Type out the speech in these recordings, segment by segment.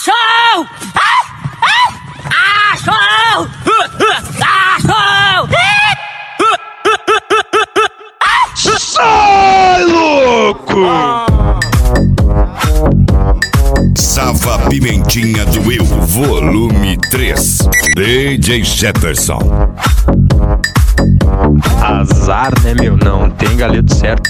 Achou! Achou! Achou! Sai, louco! Sava Pimentinha do Eu, volume 3. DJ Jefferson. Azar, né, meu? Não tem galeto certo.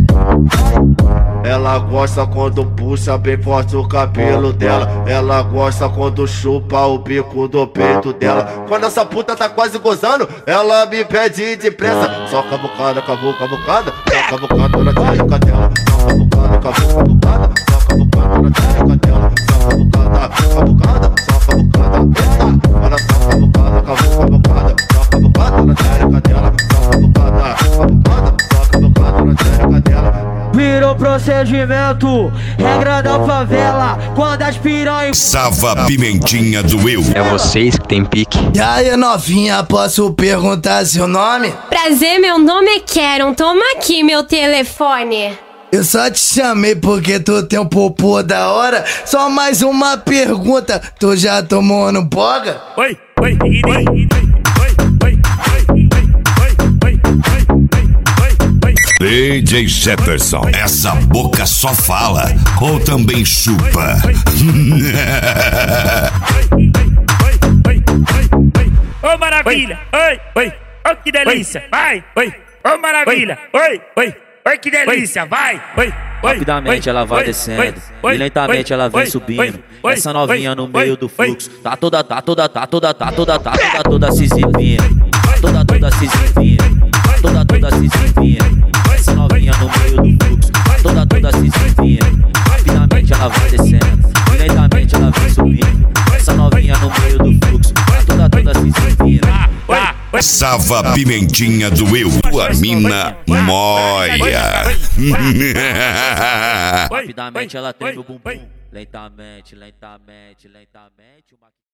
Ela gosta quando puxa bem forte o cabelo dela. Ela gosta quando chupa o bico do peito dela. Quando essa puta tá quase gozando, ela me pede depressa. Só cavucada, cavucada. Só cavucada na tchereca dela. Só cavucada, cavucada. Só cavucada na tchereca dela. Só cavucada, só cavucada. Eita, olha só cavucada, cavucada. Só cavucada na tchereca dela. Só cavucada, só cavucada na tchereca dela. Virou procedimento, regra da favela. Quando as piranhas. Sava Pimentinha do Eu. É vocês que tem pique. E aí, novinha, posso perguntar seu nome? Prazer, meu nome é Karen. Toma aqui meu telefone. Eu só te chamei porque tu tem um popô da hora. Só mais uma pergunta, tu já tomou no boga? Oi. DJ Jefferson. Essa boca só fala ou também chupa? Ô maravilha! Oi! Oi, que delícia! Vai! Oi! Ô maravilha! Oi, que delícia! Vai! Oi! Rapidamente ela vai descendo e lentamente ela vem subindo. Essa novinha no meio do fluxo tá toda se exibindo. Toda se exibindo. Toda se exibindo. Essa novinha no meio do fluxo toda se exibindo. Rapidamente ela vai descendo e lentamente ela vem subindo. Essa novinha no meio do fluxo toda se exibindo. Sava Pimentinha do Eu, tua mina moia. Rapidamente ela treme o bumbum. Lentamente.